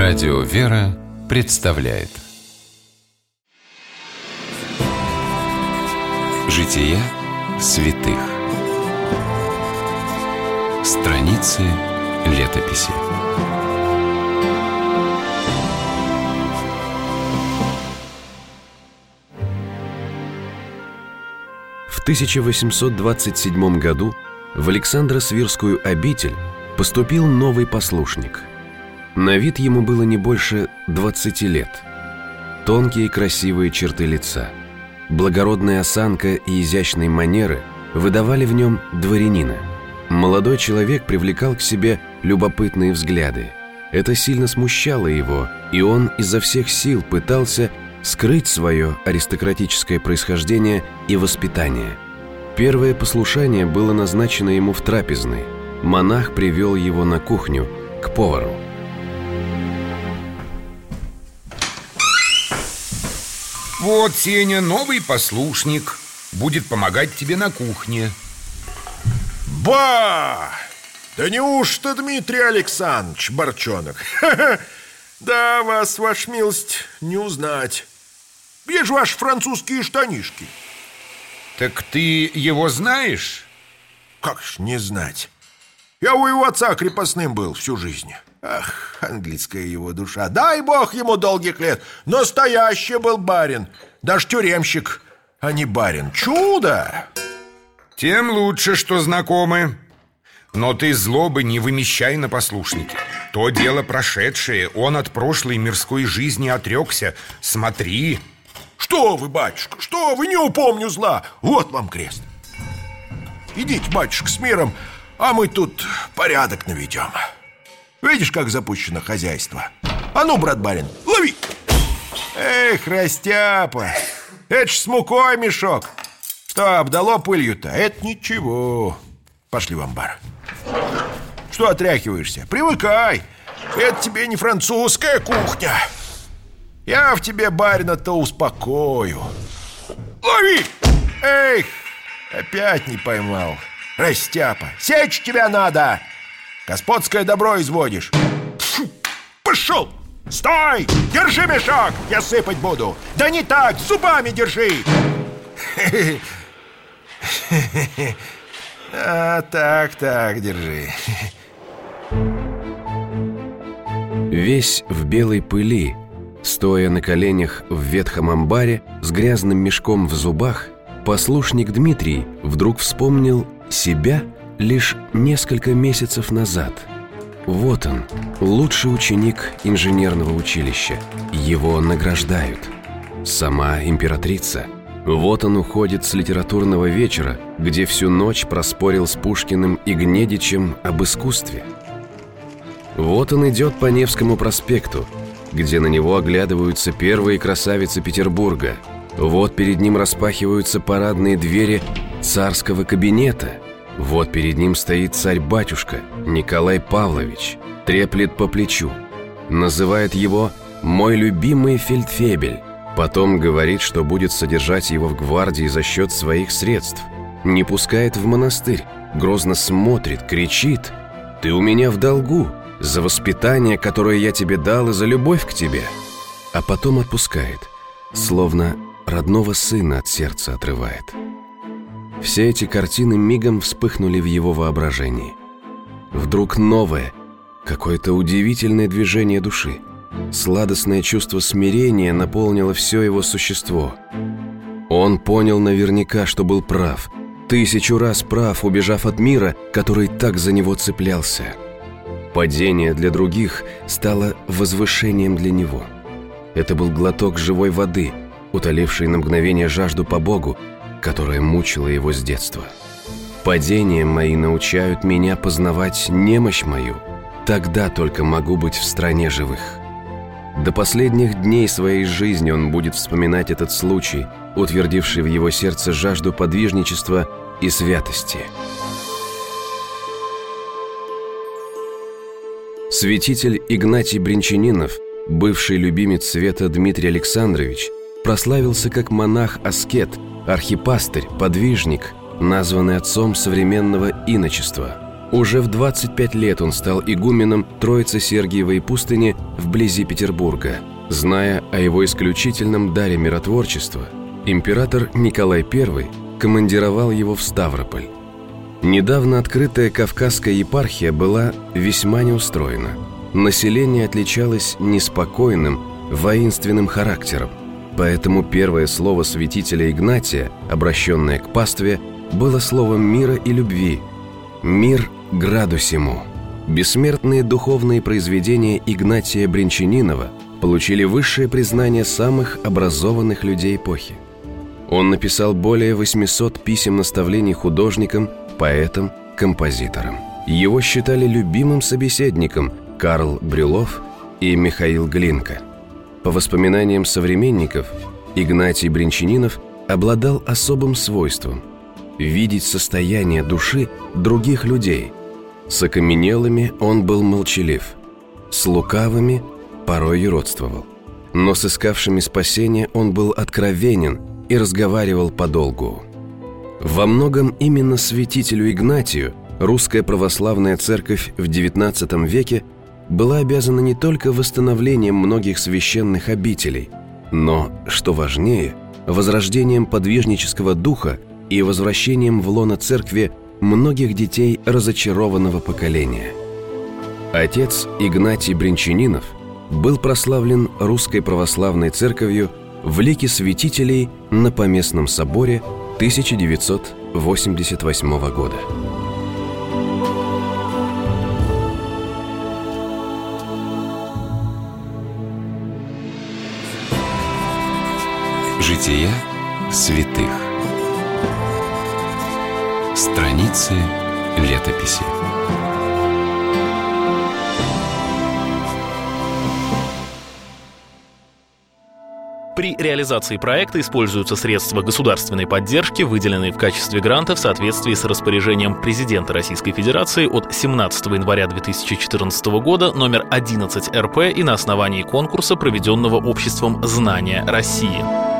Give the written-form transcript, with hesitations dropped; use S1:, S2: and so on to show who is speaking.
S1: Радио «Вера» представляет Жития святых. Страницы летописи.
S2: В 1827 году в Александро-Свирскую обитель поступил новый послушник. На вид ему было не больше 20 лет. Тонкие красивые черты лица, благородная осанка и изящные манеры выдавали в нем дворянина. Молодой человек привлекал к себе любопытные взгляды. Это сильно смущало его, и он изо всех сил пытался скрыть свое аристократическое происхождение и воспитание. Первое послушание было назначено ему в трапезной. Монах привел его на кухню к повару.
S3: Вот, Сеня, новый послушник. Будет помогать тебе на кухне.
S4: Ба! Да неужто Дмитрий Александрович Борчонок? Да, вас, ваша милость, не узнать. Где же ваши французские штанишки?
S3: Так ты его знаешь?
S4: Как ж не знать? Я у его отца крепостным был всю жизнь. Ах, английская его душа. Дай бог ему долгих лет. Настоящий был барин. Даже тюремщик, а не барин. Чудо!
S3: Тем лучше, что знакомы. Но ты злобы не вымещай на послушнике. То дело прошедшее. Он от прошлой мирской жизни отрекся. Смотри.
S4: Что вы, батюшка, что вы, не упомню зла. Вот вам крест. Идите, батюшка, с миром, а мы тут порядок наведем. Видишь, как запущено хозяйство? А ну, брат барин, лови! Эх, растяпа, это ж с мукой мешок. Что, обдало пылью-то? Это ничего. Пошли в амбар. Что отряхиваешься? Привыкай. Это тебе не французская кухня. Я в тебе барина-то успокою. Лови! Эх, опять не поймал. Растяпа, сечь тебя надо. Господское добро изводишь. Фу, пошел! Стой! Держи мешок, я сыпать буду. Да не так, зубами держи. А, так, держи.
S2: Весь в белой пыли, стоя на коленях в ветхом амбаре с грязным мешком в зубах, послушник Дмитрий вдруг вспомнил себя лишь несколько месяцев назад. Вот он, лучший ученик инженерного училища. Его награждают. Сама императрица. Вот он уходит с литературного вечера, где всю ночь проспорил с Пушкиным и Гнедичем об искусстве. Вот он идет по Невскому проспекту, где на него оглядываются первые красавицы Петербурга. Вот перед ним распахиваются парадные двери царского кабинета. Вот перед ним стоит царь-батюшка Николай Павлович, треплет по плечу, называет его «мой любимый фельдфебель», потом говорит, что будет содержать его в гвардии за счет своих средств, не пускает в монастырь, грозно смотрит, кричит: «Ты у меня в долгу за воспитание, которое я тебе дал, и за любовь к тебе», а потом отпускает, словно родного сына от сердца отрывает. Все эти картины мигом вспыхнули в его воображении. Вдруг новое, какое-то удивительное движение души, сладостное чувство смирения наполнило все его существо. Он понял наверняка, что был прав, 1000 раз прав, убежав от мира, который так за него цеплялся. Падение для других стало возвышением для него. Это был глоток живой воды, утоливший на мгновение жажду по Богу, которая мучила его с детства. Падения мои научают меня познавать немощь мою. Тогда только могу быть в стране живых. До последних дней своей жизни он будет вспоминать этот случай, утвердивший в его сердце жажду подвижничества и святости. Святитель Игнатий Бринчанинов, бывший любимец света Дмитрий Александрович, прославился как монах-аскет, архипастырь, подвижник, названный отцом современного иночества. Уже в 25 лет он стал игуменом Троице-Сергиевой пустыни вблизи Петербурга. Зная о его исключительном даре миротворчества, император Николай I командировал его в Ставрополь. Недавно открытая Кавказская епархия была весьма неустроена. Население отличалось неспокойным, воинственным характером, поэтому первое слово святителя Игнатия, обращенное к пастве, было словом мира и любви. «Мир граду сему». Бессмертные духовные произведения Игнатия Бринчанинова получили высшее признание самых образованных людей эпохи. Он написал более 800 писем наставлений художникам, поэтам, композиторам. Его считали любимым собеседником Карл Брюлов и Михаил Глинка. По воспоминаниям современников, Игнатий Бринчанинов обладал особым свойством – видеть состояние души других людей. С окаменелыми он был молчалив, с лукавыми порой юродствовал. Но с искавшими спасения он был откровенен и разговаривал подолгу. Во многом именно святителю Игнатию русская православная церковь в XIX веке была обязана не только восстановлением многих священных обителей, но, что важнее, возрождением подвижнического духа и возвращением в лоно церкви многих детей разочарованного поколения. Отец Игнатий Бринчанинов был прославлен Русской Православной Церковью в лике святителей на Поместном соборе 1988 года.
S1: Жития святых. Страницы летописи.
S5: При реализации проекта используются средства государственной поддержки, выделенные в качестве гранта в соответствии с распоряжением президента Российской Федерации от 17 января 2014 года номер 11 РП и на основании конкурса, проведенного Обществом знания России.